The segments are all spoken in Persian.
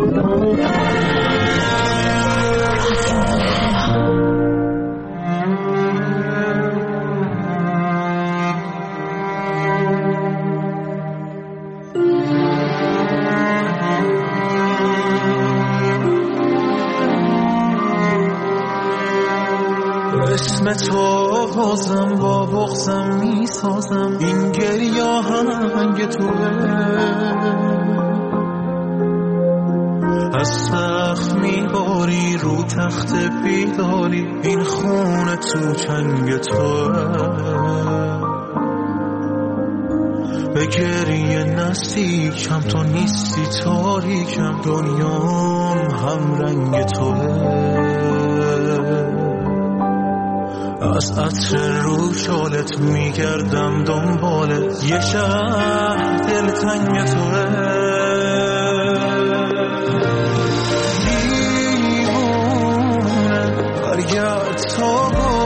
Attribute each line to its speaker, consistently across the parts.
Speaker 1: اسم تو بازم با بغضم میسازم، این گریه آهنگ توه، از سقف میباری رو تخت بیداری، این خونه تو چنگ توه، به گریه نزدیکم تو نیستی تاریکم، دنیام هم رنگ توه، از عطر رو شالت میگردم دنبالت، یه شهر دلتنگ توه، دیوونه برگرد تا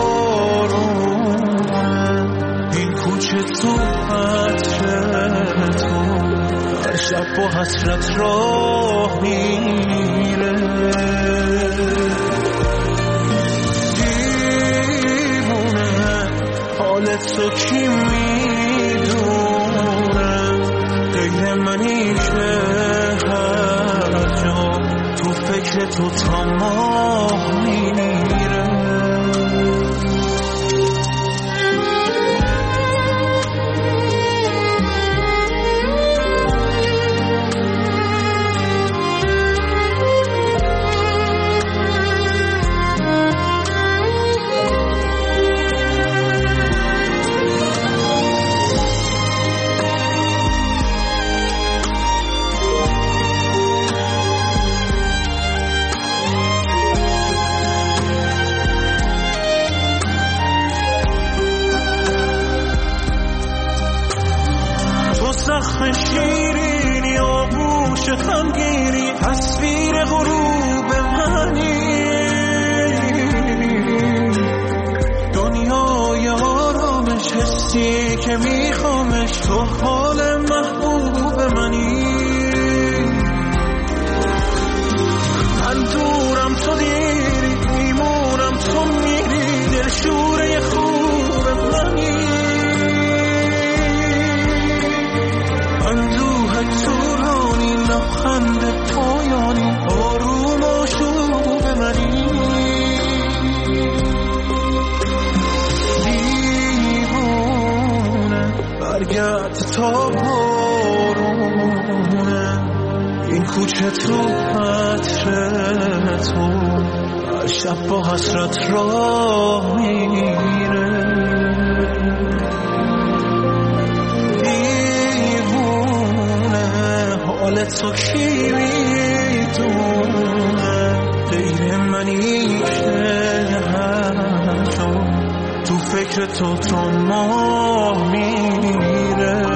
Speaker 1: بارونه، این کوچه تو عطر تو، هر شب با حسرت راه میره، حالت تو کی میدونه، غیر منی که هر جا تو فکر تو تا ماه میره. زخم شیرینی آغوش خمگینی، تصویر غروب منی، دنیای آرامش حسی که میخوامش، تو حال محبوب منی، من دورم تو دیری، میمونم تو میری، دلشوره خوب منی، تورانی لبخند پایانی، آروم آشوب منی، دیوونه برگرد تا بارونه، این کوچه تو عطر تو، هر شب با حسرت راه میره، حالت تو کی میدونه، غیر منی که هر جا تو فکر تو تا ماه میره.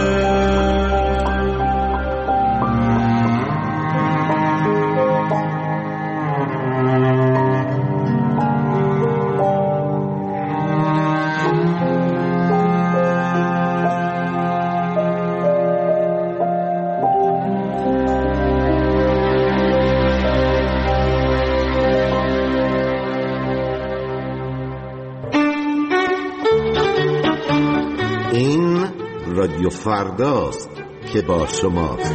Speaker 2: رادیو فرداست که با شماست.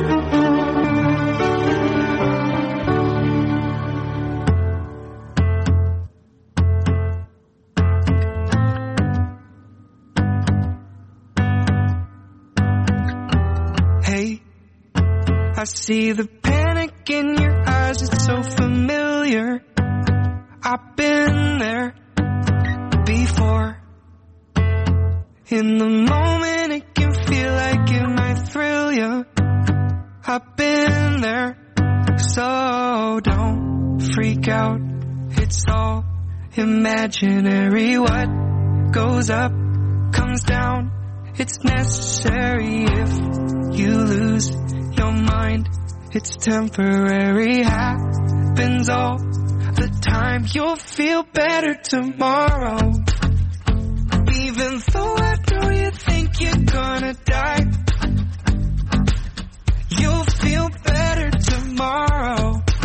Speaker 3: Hey, I see the panic in your eyes, it's so familiar. I've been there before. In the moment it can feel like it might thrill you. I've been there, so don't freak out. It's all imaginary. What goes up comes down. It's necessary if you lose your mind. It's temporary, happens all the time. You'll feel better tomorrow. Even though I know you think you're gonna die, you'll feel better tomorrow.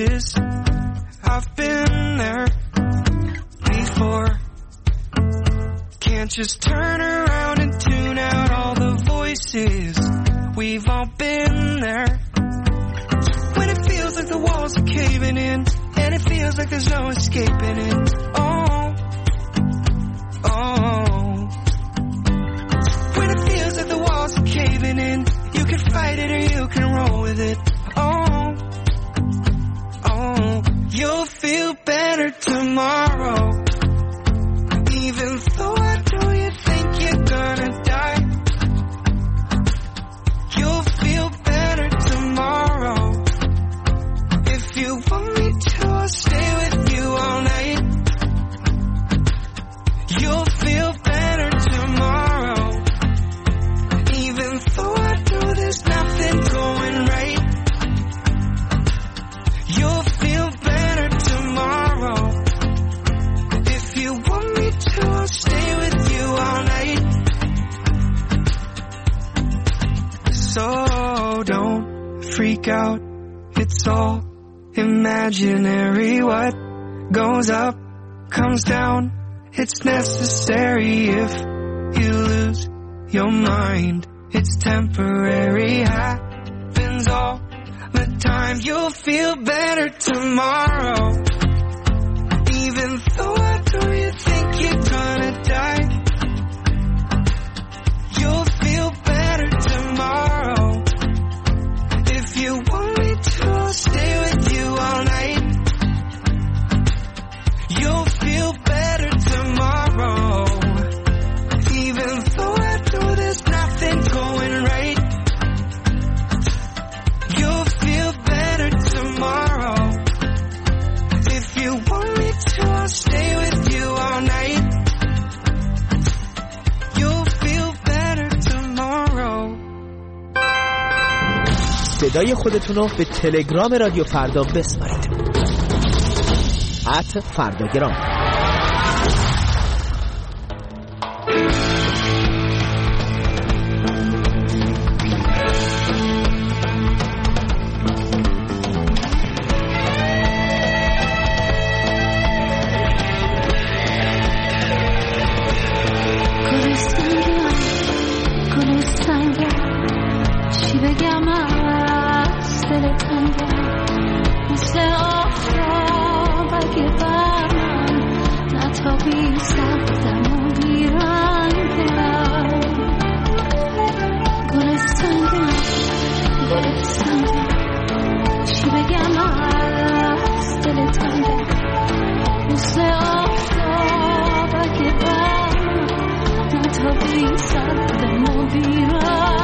Speaker 3: places. I've been there before. Can't just turn around and tune out all the voices. We've all been there. When it feels like the walls are caving in, and it feels like there's no escaping it. Oh, oh. When it feels like the walls are caving in, you can fight it or you can roll with it. Oh, oh. You'll feel better tomorrow. Even though I know you think you're gonna die, you'll feel better tomorrow. If you want me to, I'll stay with you all night. You'll feel better tomorrow. Even though I know there's nothing going right, you'll feel better tomorrow. If you want me to, I'll stay with you all night. So don't freak out, it's all imaginary. What goes up comes down, it's necessary. If you lose your mind, it's temporary. Happens all the time. You'll feel better tomorrow. Even though I know you think you're gonna die, you'll feel better tomorrow. If you want me to, I'll stay with you all night. You'll feel better tomorrow. Even though I know there's nothing going right, you'll feel better tomorrow. If you want me to, I'll stay with you all night. You'll feel better tomorrow.
Speaker 4: صدای خودتون رو به تلگرام رادیو فردا بسپارید. @فرداگرام.
Speaker 5: چی بگم از دل تنگم، مثل آفتاب اگه بر من نتابی سبزم و بیرنگم. گل سنگم چی بگم از دل تنگم، مثل آفتاب اگه بر من نتابی سبزم و بیرنگم.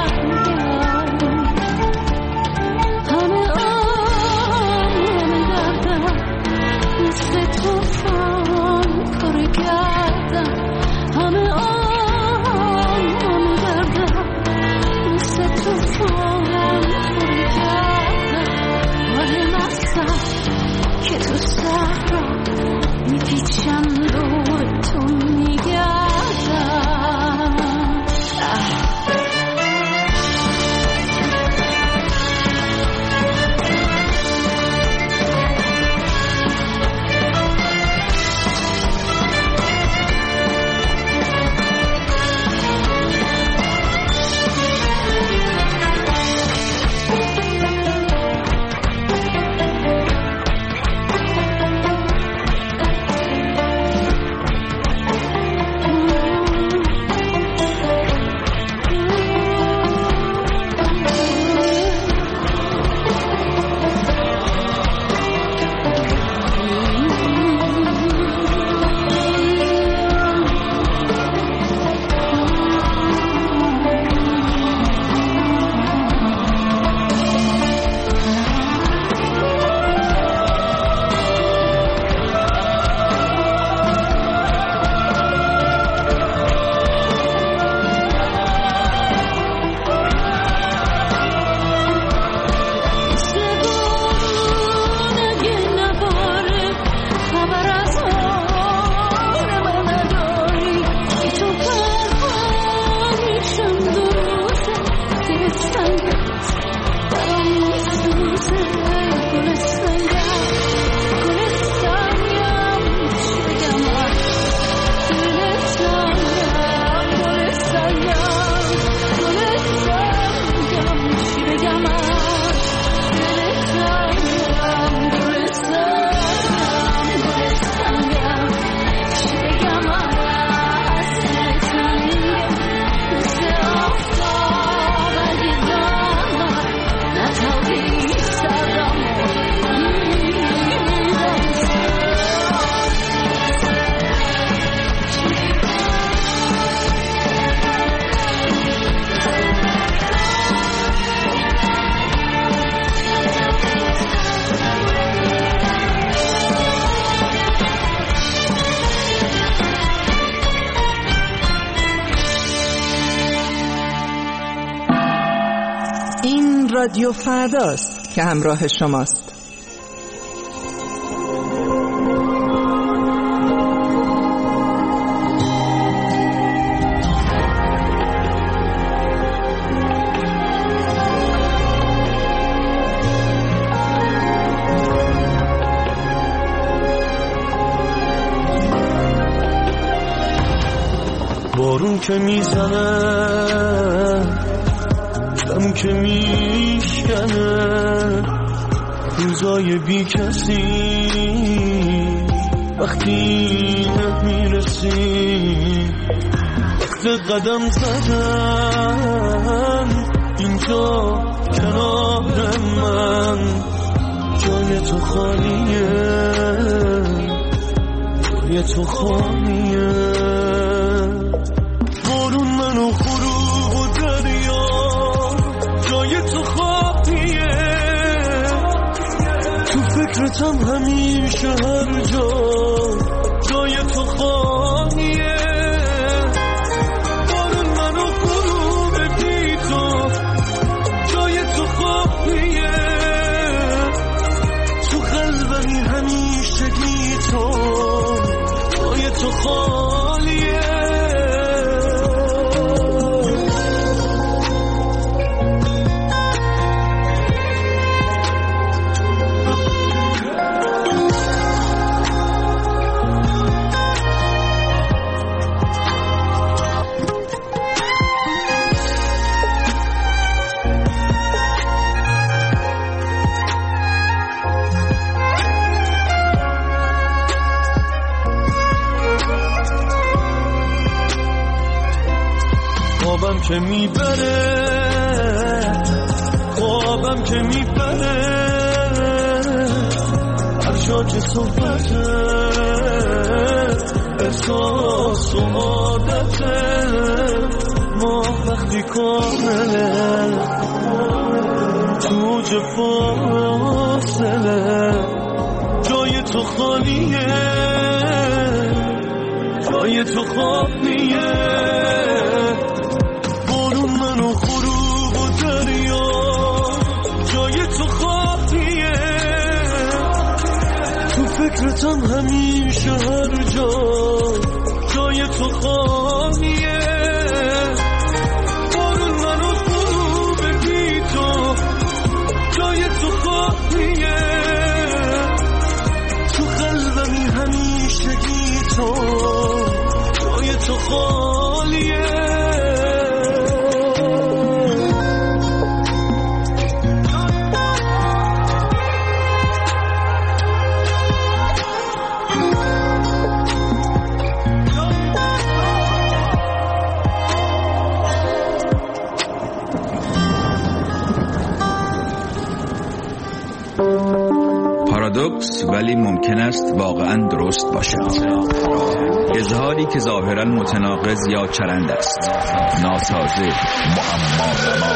Speaker 6: رادیو فرداست که همراه شماست.
Speaker 1: بارون که میزنه، غم که میشکنه، روزای بی کسی وقتی نمیرسی، وقت قدم زدن اینجا کنار من، جای تو خالیه، جای تو خالیه. بارون منو غروب و دریا، جای تو خالیه، تو فکرتم همیشه هر جا، جای تو خالیه. بارون منو غروب بی تو، جای تو خالیه، تو قلبمی همیشه بی تو، جای تو خالیه. خوابم که میبره، خوابم که میبره، هر جا که صحبته، احساس و عادته، ما وقتی کامله، تو جه فاصله، جای تو خالیه، جای تو خالیه. بارون منو غروب و دریا، جای تو خالیه، تو فکرتم همیشه هر جا، جای تو خالیه. بارون منو غروب بی تو، جای تو خالیه، تو قلبمی همیشه بی تو، جای تو خالیه.
Speaker 7: پارادوکس ولی ممکن است واقعا درست باشد. اظهاری که ظاهرا متناقض یا چرند است، ناسازه، معما.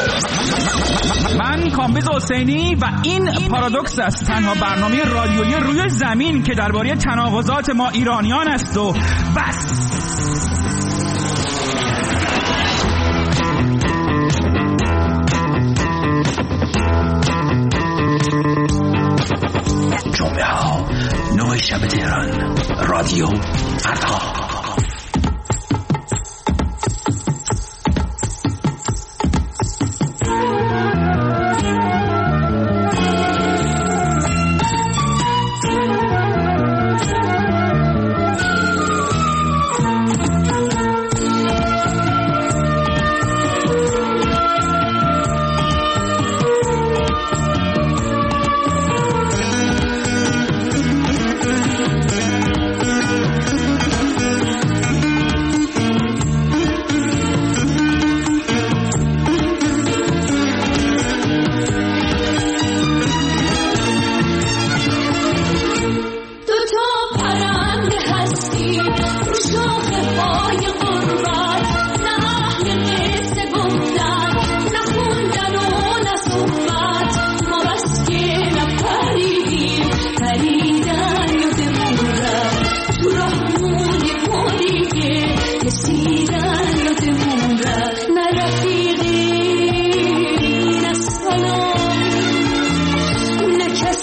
Speaker 8: من کامبیز حسینی و این پارادوکس است، تنها برنامه رادیویی روی زمین که درباره تناقضات ما ایرانیان است و بس.
Speaker 9: جمعه ها 9 شب تهران، رادیو فردا.
Speaker 5: رفیقی نسلان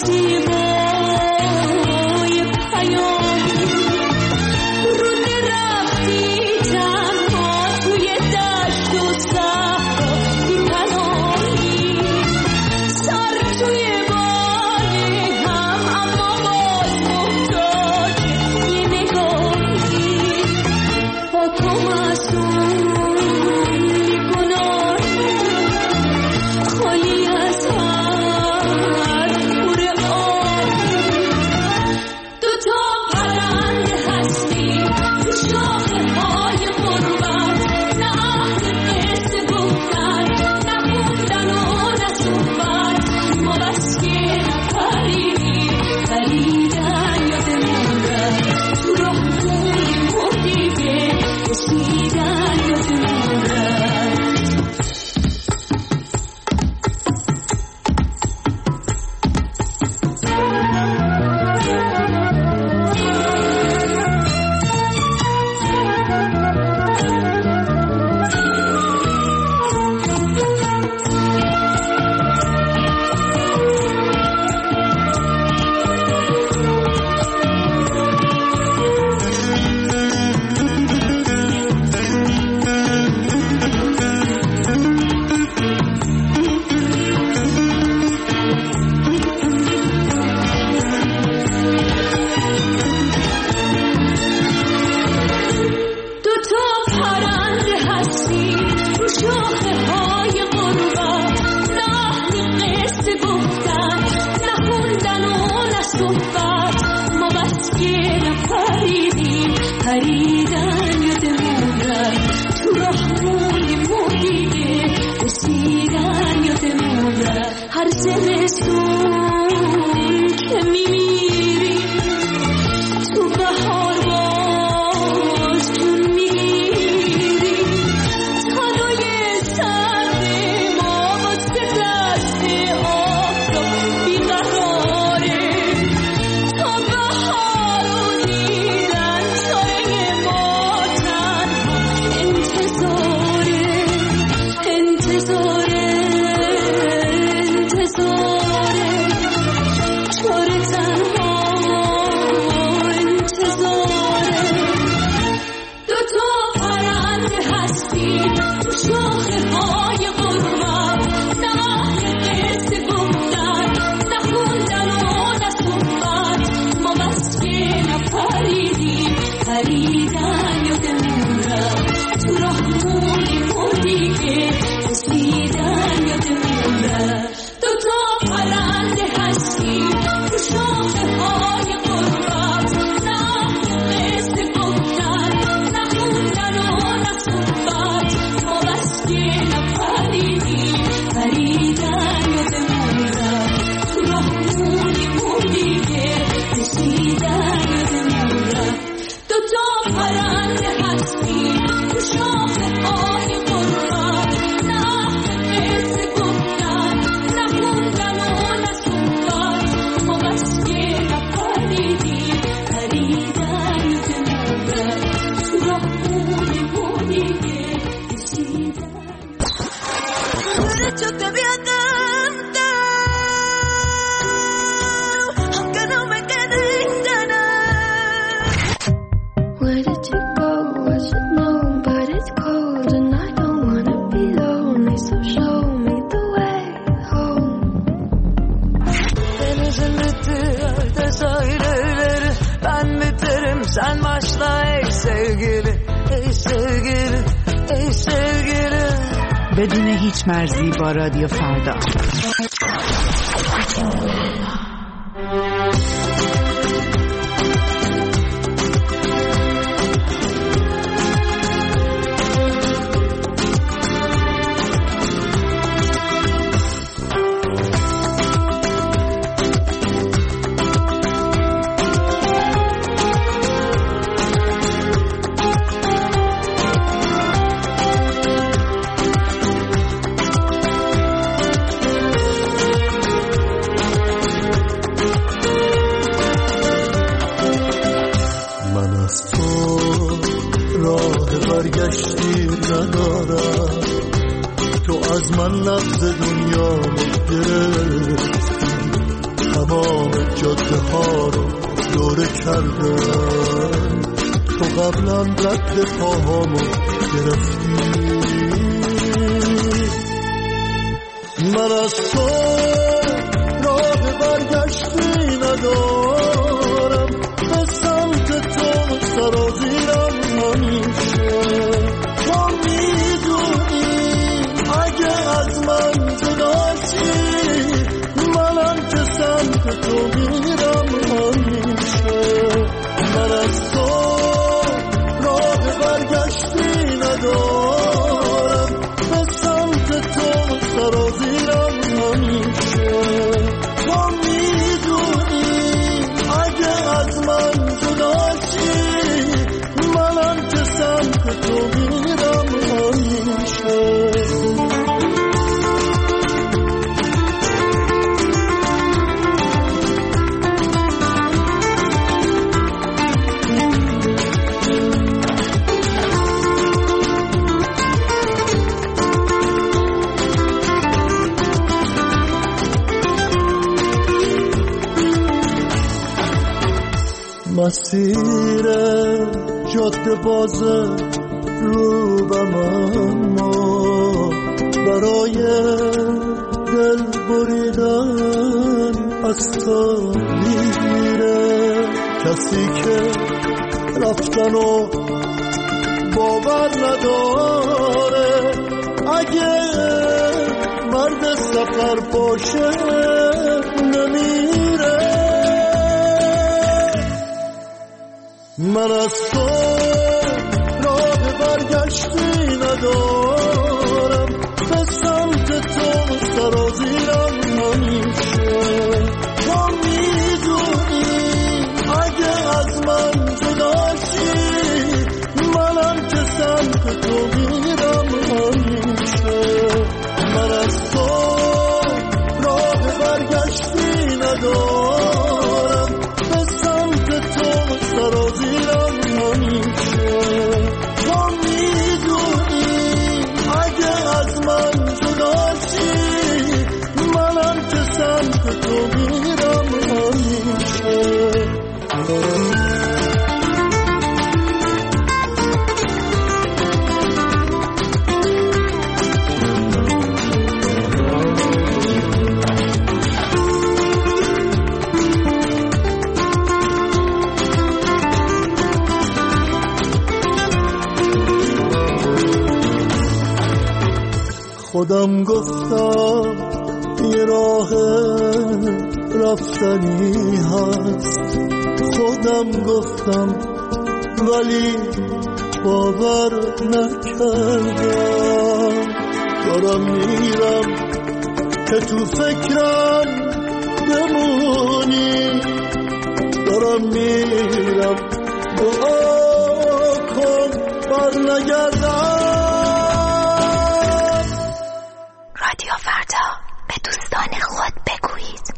Speaker 6: بدون هیچ مرزی با رادیو فردا.
Speaker 1: تمام جاده ها رو دوره کرده، تو قبلا رد پاهامو گرفتی. من از تو راه برگشتی ندارم، به سمت تو سرازیرم همیشه. تو میدونی اگه از من جداشی، منم که سمت تو میرم همیشه. من از تو راه برگشتی ندارم، به سمت تو سرازیرم همیشه. تو میدونی اگه از من جداشی، منم که سمت تو میرم همیشه. مسیر جاده بازه روبم، اما برای دل بریدن از تو میره. کسی که رفتن و باور نداره، اگه مرد سفر باشه نمیره. من از تو راه برگشتی ندارم، به سمت تو سرازیرم همیشه. تو میدونی اگه از من جداشی، منم که سمت تو میرم همیشه. من از تو راه برگشتی ندارم، به سمت تو سرازیرم همیشه. تو میدونی اگه از من جداشی، منم که سمت تو میرم همیشه. خودم گفتم یه راه رفتنی هست، خودم گفتم ولی باور نکردم. دارم میرم که تو فکرم بمونی، دارم میرم دعا کن بر نگردم.
Speaker 10: رادیو فردا، به دوستان خود بگویید.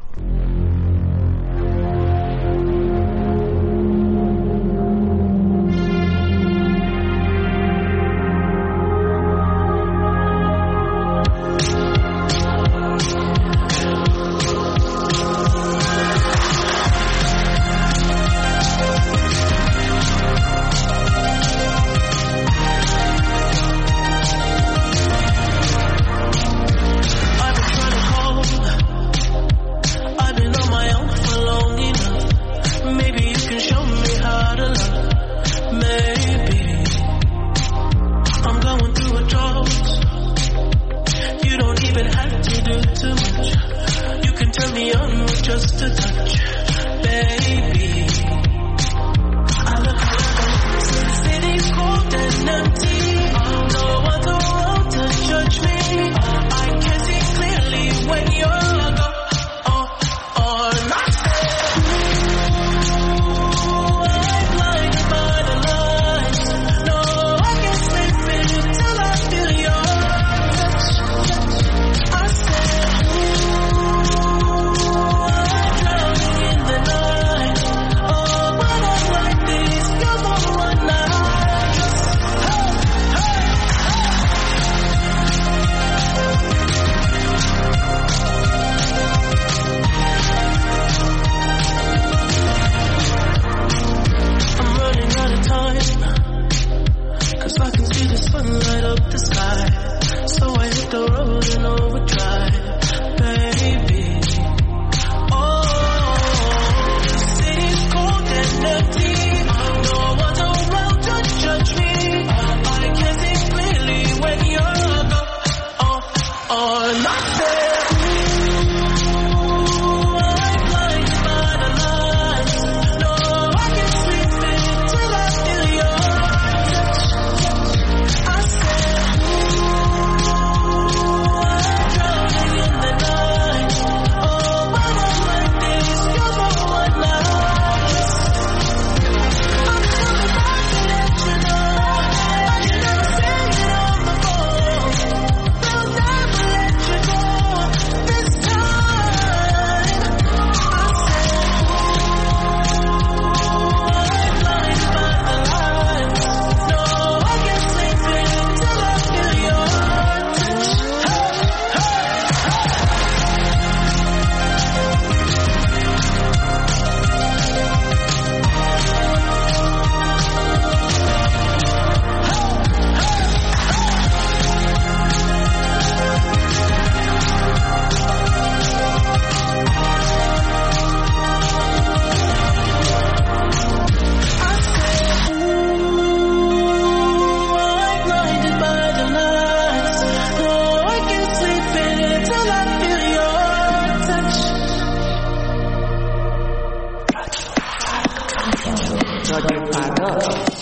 Speaker 4: رادیو فردا.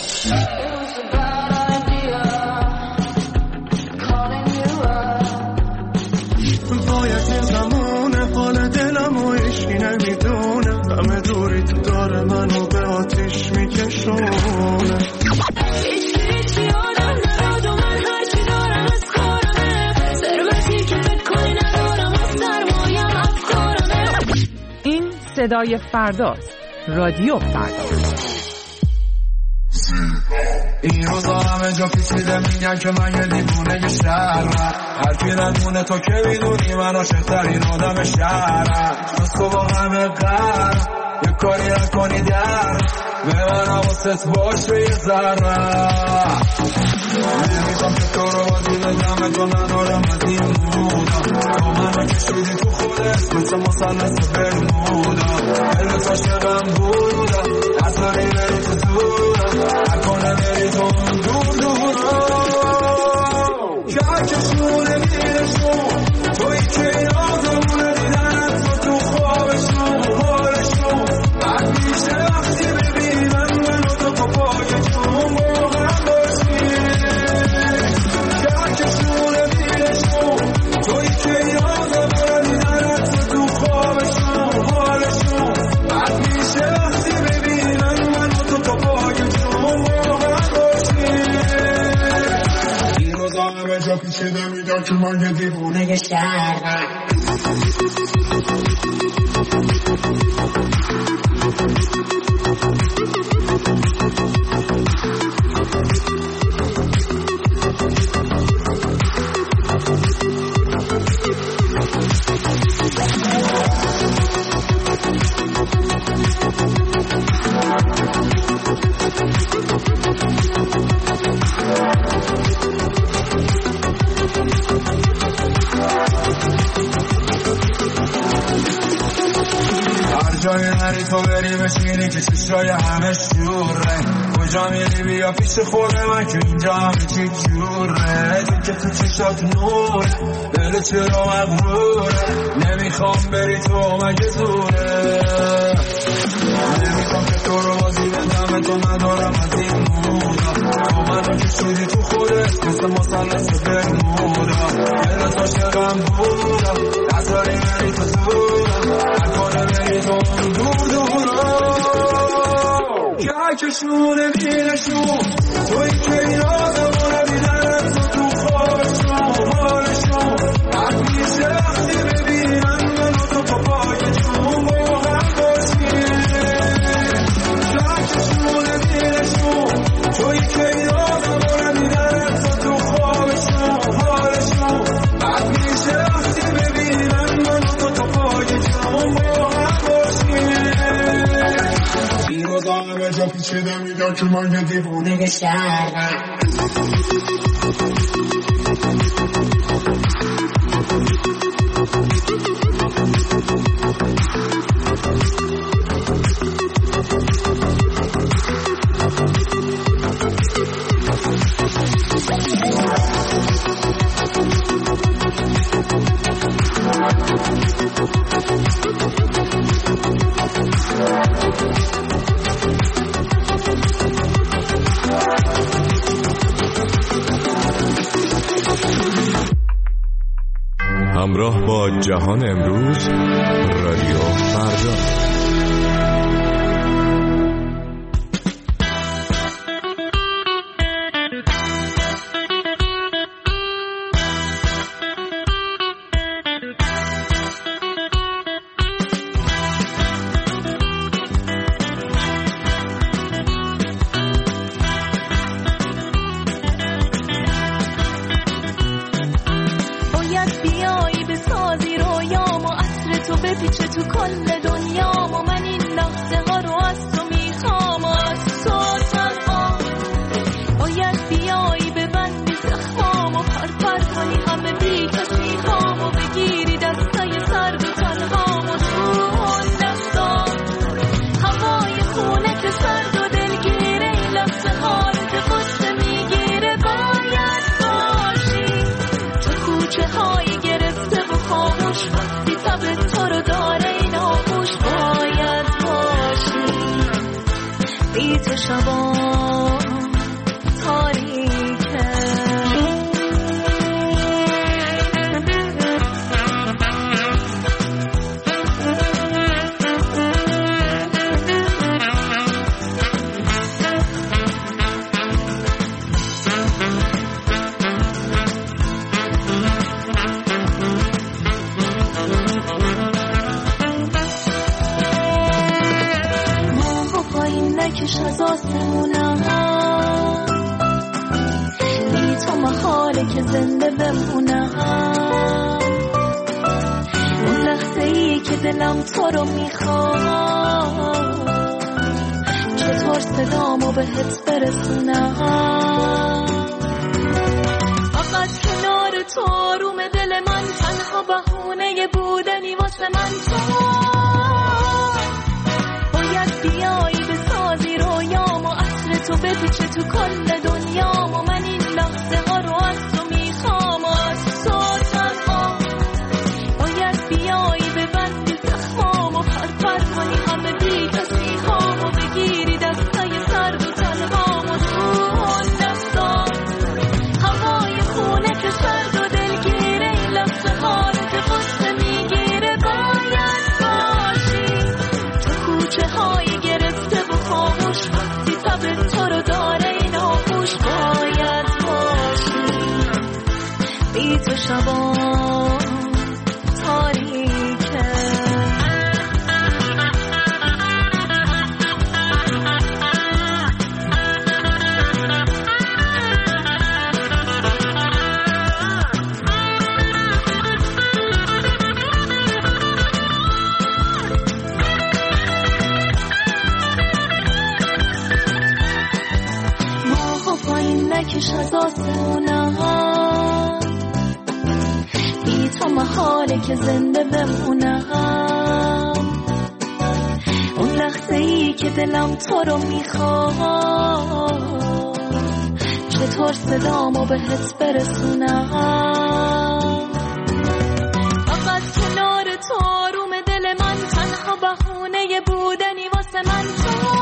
Speaker 1: باید این زمونه حال دلم و اشکی نمیدونه، همه دوری تو داره منو به آتیش میکشونه.
Speaker 5: هیچی آدم نراد و من هرچی دارم از کارمه، ثروتی که فکر کنی ندارم از سرمایم افکارمه.
Speaker 6: این صدای فرداست. رادیو فردا.
Speaker 11: این روزا همه جا پیچیده میگن که من یه دیوونه شهرم، هر کی ندونه تو که میدونی من عاشق‌ترین آدم شهرم. جز تو با همه قرم یه کاری نکنی در به من حواست باشه یه ذره. نمیخوام که تو رو بازی بدم، تو ندارم از این مودا، با منو کشیدی تو خودت مثل مثلث برمودا. دلت عاشقم بودا، نذاری بری تو دورم، نکنه بری تو دور دورم. که کشونه میرشون توی که یادمونه دیدنت تو تو خوابشون حالشون. بعد میشه وقتی ببینم منو تو پا پای جون با هم باشیم. که کشونه میرشون توی که یادمونه دیدنت تو تو خوابشون حالشون. بعد میشه وقتی ببینم منو تو پا پای جون با هم باشیم. این روزا همه جا پیچیده میگن که من یه دیوونه شهرم. جای نری تو بری بشینی که چشای همه شوره، کجا میری بیا پیش خود من که اینجا همه چی جوره. تو که تو چشات نوره، دل چرا مغروره، نمیخوام بری تو مگه زوره. نمیخوام که تو رو بازی بدم، تو ندارم از این مودا، با منو کشیدی تو خودت مثل مثلث برمودا. دلت عاشقم بودا، نذاری بری تو دورم، نکنه بری تو دور دورم. که کشونه میرشون توی که یادمونه دیدنت تو تو خوابشون حالشون. بعد میشه وقتی ببینم منو تو پا پای جون با هم باشیم. که کشونه میرشون توی که یادمونه دیدنت تو تو خوابشون حالشون. بعد میشه وقتی ببینم منو تو پا پای جون با هم باشیم. این روزا همه جا پیچیده میگن که من یه دیوونه شهرم.
Speaker 12: همراه با جهان امروز، رادیو فردا.
Speaker 5: بیایی بسازی رویامو، عطر تو بپیچه تو کل دنیا. تو شبا تاریکه نکش از آسمونم بی تو محاله که زنده بمونم اون لحظه ای که دلم تو رو میخواد چطور صدامو بهت برسونم فقط کنار تو آروم دل من تنها بهونه بودنی واسه من تو باید بیایی بسازی رویامو عطر تو بپیچه تو کل دنیامو من این لحظه ها رو از تو میخوام از تو تنها باید بیایی ببندی زخمامو پرپر کنی همه بی کسی هامو بگیری دستای سرد و تنهامو تو اون دستا هوای خونه که سرد و دلگیره این لحظه ها رو که قصه میگیره باید باشی تو کوچه های گرفته و خاموش وقتی تب تو رو داره این آغوش باید باشی بی تو شبا تاریکه نکش از آسمونم بی تو محاله که زنده بمونم اون لحظه ای که دلم تو رو میخواد چطور صدامو بهت برسونم فقط کنار تو آروم دل من تنها بهونه بودنی واسه من تو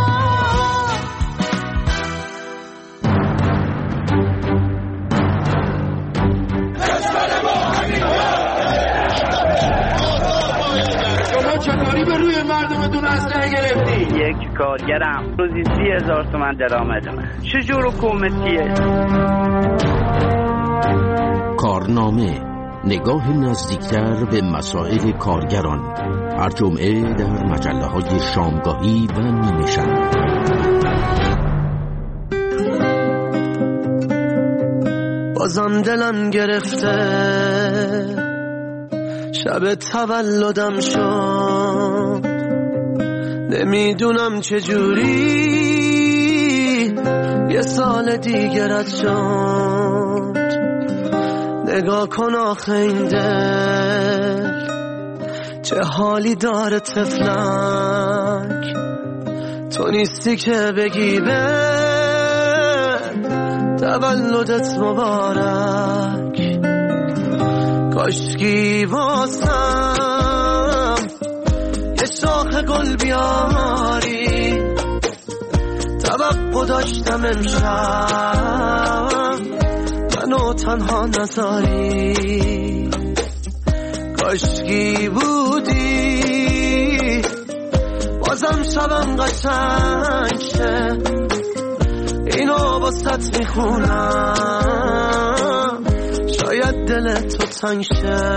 Speaker 13: چطوری به روی مردمتون اسلحه گرفتی؟
Speaker 14: یک کارگرم روزی 30,000 تومان درآمدمه. چجور حکومتیه؟
Speaker 9: کارنامه، نگاه نزدیکتر به مسائل کارگران، هر جمعه در مجله‌های شامگاهی و نیمه شب.
Speaker 1: بازم دلم گرفته شب تولدم شد نمیدونم چجوری یه سال دیگرت شد نگاه کن آخه این دل چه حالی داره طفلک تو نیستی که بگی به تولدت مبارک کاشکی واسم یه شاخ گل بیاری توقع داشتم امشب منو تنها نذاری کاشکی بودی بازم شبم قشنگ شه اینو واسط میخونم شاید دل تو تنگ شه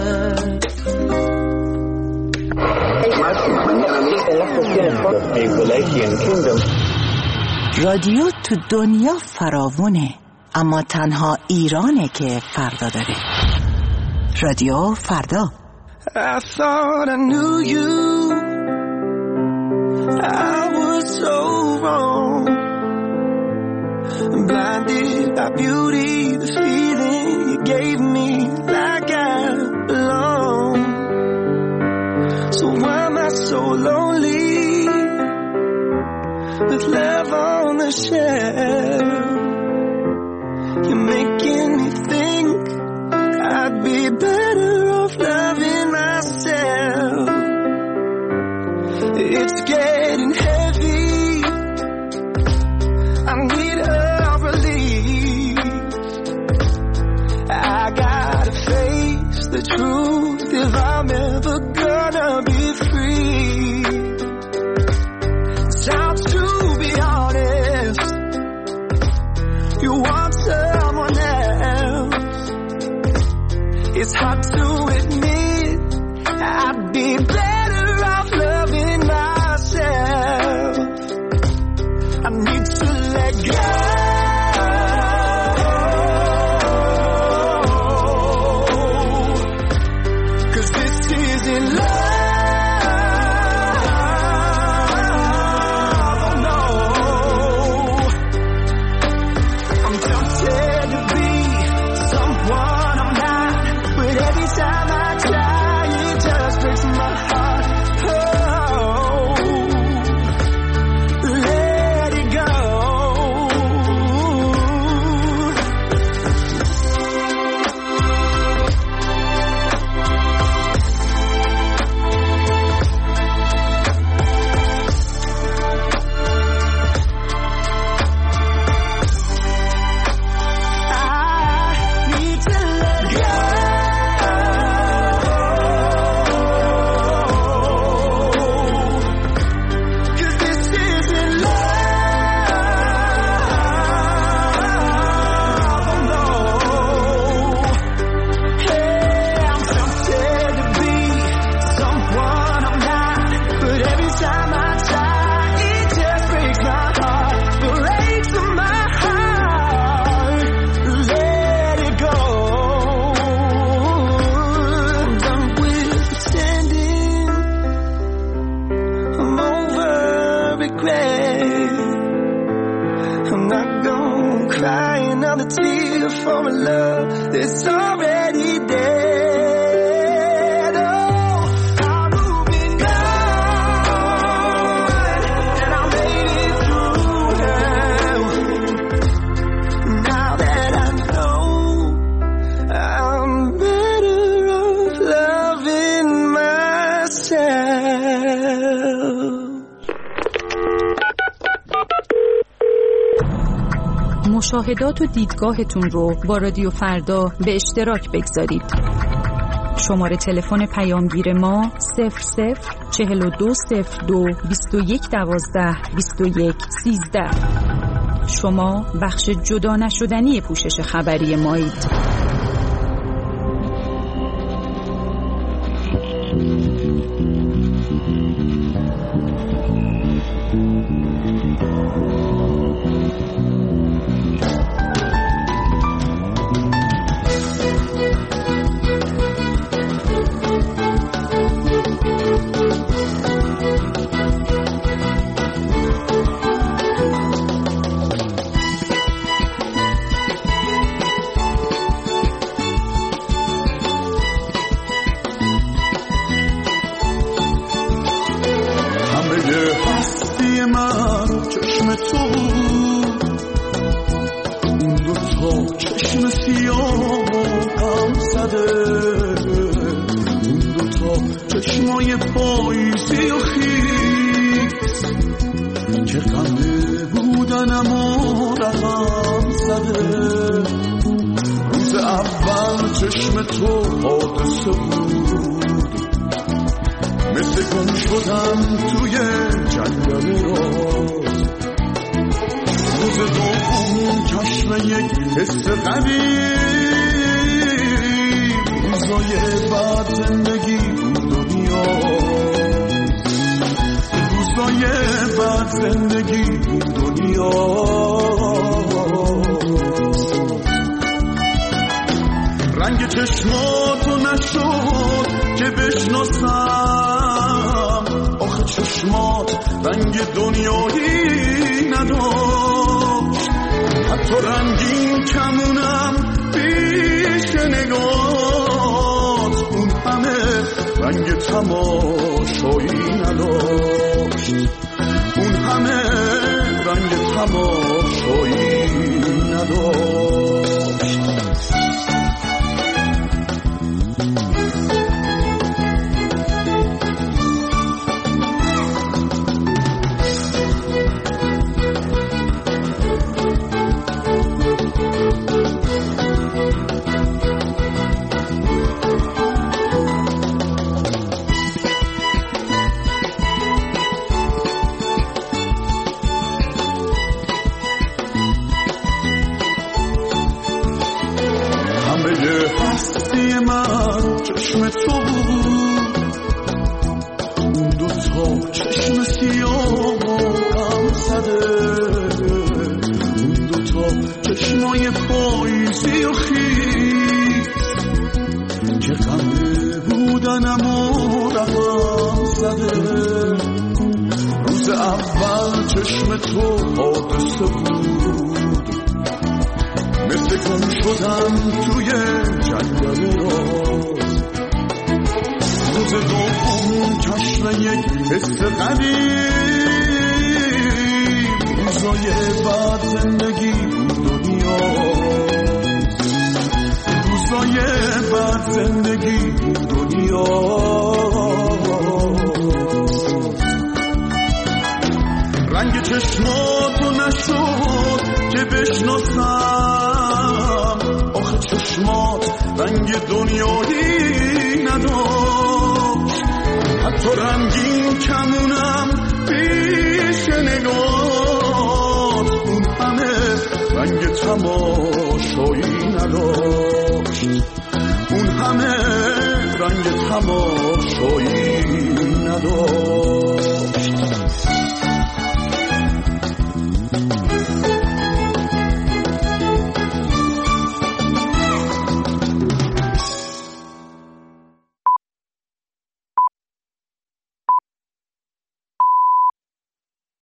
Speaker 15: رادیو تو دنیا فراوونه اما تنها ایرانه که فردا داره. رادیو فردا.
Speaker 1: I thought I knew you I was so wrong blinded by beauty the feeling you gave me like I belong so why am I so lonely with love on the shelf you're making me think I'd be better off loving myself it's getting heavy regret. I'm not gonna cry another tear for a love that's already dead. Oh, I'm moving on, and I made it through hell. Now that I know I'm better off loving myself.
Speaker 16: مشاهدات و دیدگاهتون رو با رادیو فردا به اشتراک بگذارید. شماره تلفن پیامگیر ما 00420221122113. شما بخش جدا نشدنی پوشش خبری مایید.
Speaker 17: رنگ چشماتو نشد که بشناسم، آخه چشمات رنگ دنیایی نداشت، حتی رنگین کمونم پیش نگات، اون همه رنگ تماشایی نداشت، اون همه رنگ تماشایی نداشت. رنگ چشماتو نشد که بشناسم، آخه چشمات رنگ دنیایی نداشت، حتی رنگین کمونم پیش نگات، اون همه رنگ تماشایی نداشت، اون همه رنگ تماشایی